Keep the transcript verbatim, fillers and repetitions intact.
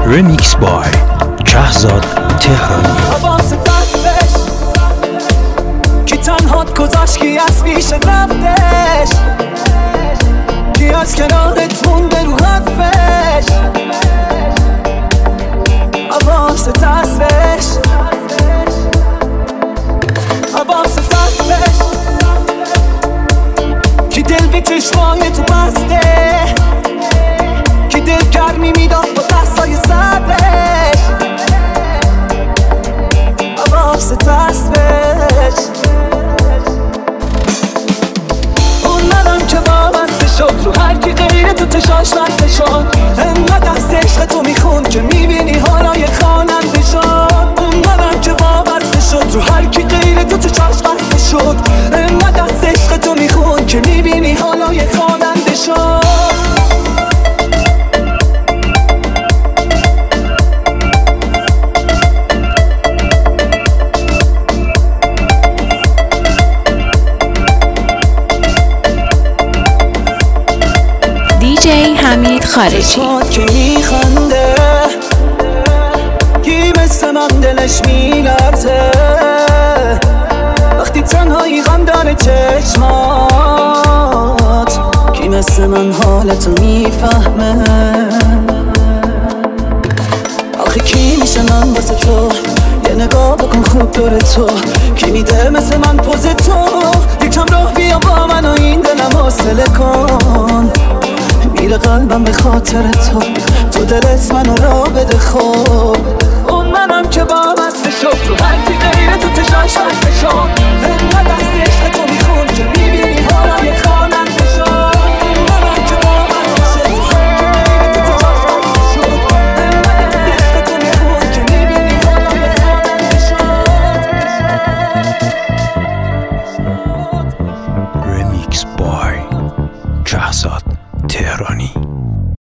Remix by شهزاد تهرانی. حواس دستش کی تنهات گذاشت، کی از پیش رفتش، کی از کنارت مونده رو حرفش. حواس دستش حواس دستش کی دل به چشمای تو بسته، کی دل گرمی میداد با دستای سردش. حواس دستش اون منم که وابسته شد رو هر کی غیر تو تشاش بسته شد. انقدر از عشق تو میخون که میبینی حالای خواننده شد. اون منم که وابسته شد رو هر کی غیر تو تشاش بسته شد. انقدر از عشق تو میخون که میبینی حالای خواننده شد. دیجی حمید خارجی چشمات که میخنده کی مثل من دلش میلرزه، وقتی تنهایی غم داره چشمات. کی مثل من حالتو میفهمه، آخه کی میشه من واسه تو یه نگاه بکن خوب داره تو. کی میده مثل من پوز تو، یکم راه بیا با من و این دلم حوصله کن. میره قلبم به خاطر تو، تو دلت منو را بده خوب. اون منم که با بسته شد رو هر کی غیر تو تشاش بسته شد.